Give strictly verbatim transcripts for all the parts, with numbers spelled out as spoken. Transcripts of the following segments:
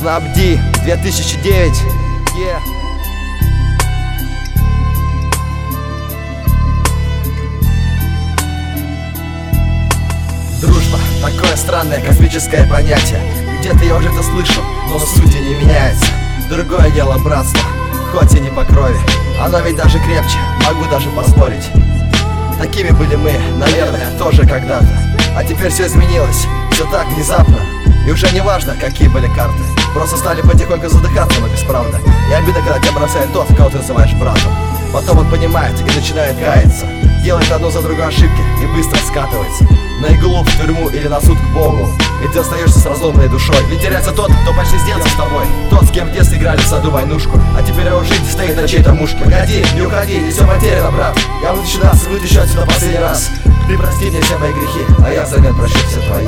Снабди две тысячи девять. Yeah. Дружба — такое странное космическое понятие. Где-то я уже это слышал, но сути не меняется. Другое дело братство, хоть и не по крови, оно ведь даже крепче, могу даже поспорить. Такими были мы, наверное, тоже когда-то. А теперь все изменилось, все так внезапно. И уже не важно, какие были карты. Просто стали потихоньку задыхаться, но без правды. И обида, когда тебя бросает тот, кого ты называешь братом. Потом он понимает и начинает каяться, делает одну за другой ошибки и быстро скатывается на иглу, в тюрьму или на суд к Богу. И ты остаешься с разломанной душой. Ведь теряется тот, кто почти с детства с тобой. Тот, с кем в детстве играли в саду войнушку. А теперь его жизнь стоит на чьей-то мушке. Погоди, не уходи, не все потеряно, брат. Я вытащу нас, вытащу отсюда последний раз. Ты прости мне все мои грехи, а я взамен прощу все твои.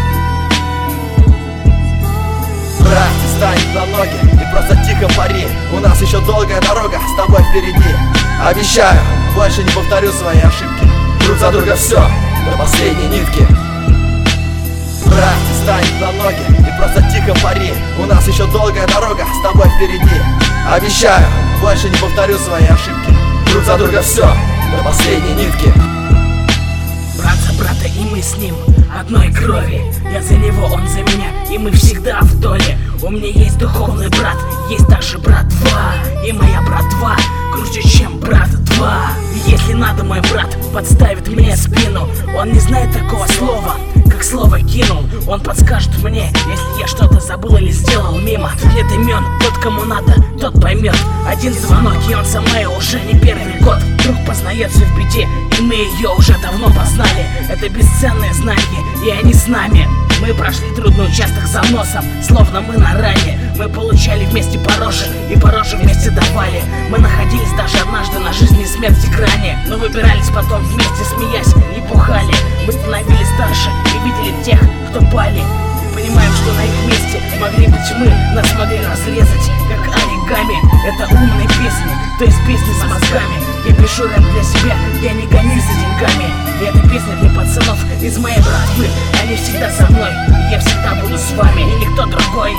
Брат, встань на ноги и просто тихо пари. У нас еще долгая дорога с тобой впереди. Обещаю, больше не повторю свои ошибки. Друг за друга все, до последней нитки. Брат, встань на ноги и просто тихо пари. У нас еще долгая дорога с тобой впереди. Обещаю, больше не повторю свои ошибки. Друг за друга все, до последней нитки. Брат за брата, и мы с ним одной крови. Я за него, он за меня, и мы всегда в доле. У меня есть духовный брат, есть также братва. И моя братва круче, чем брат два. Если надо, мой брат подставит мне спину. Он не знает такого слова, как слово кинул. Он подскажет мне, если я что-то забыл или сделал мимо. Нет имен, тот кому надо, тот поймет. Один звонок, и он со мной уже не первый год. Друг познается в беде, и мы ее уже давно познали. Это бесценные знания, и они с нами. Мы прошли трудный участок за носом, словно мы на ране. Мы получали вместе по роже, и по роже вместе давали. Мы находились даже однажды на жизни и смерти грани, но выбирались потом вместе, смеясь и бухали. Мы становились старше и видели тех, кто пали. И понимаем, что на их месте могли быть мы. Нас могли разрезать, как оригами. Это умные песни, то есть песни с мозгами. Я пишу рэп для себя, я не гонюсь за деньгами. И эта песня для пацанов из моей братвы. Они всегда со мной, и я всегда буду с вами, и никто другой.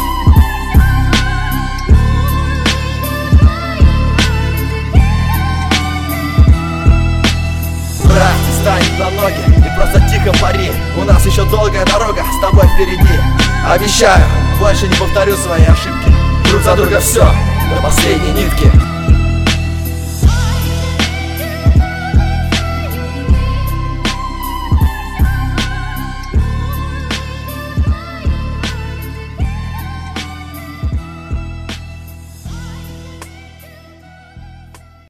Брат, встань на ноги и просто тихо пари. У нас еще долгая дорога с тобой впереди. Обещаю, больше не повторю свои ошибки. Друг за друга все, до последней нитки.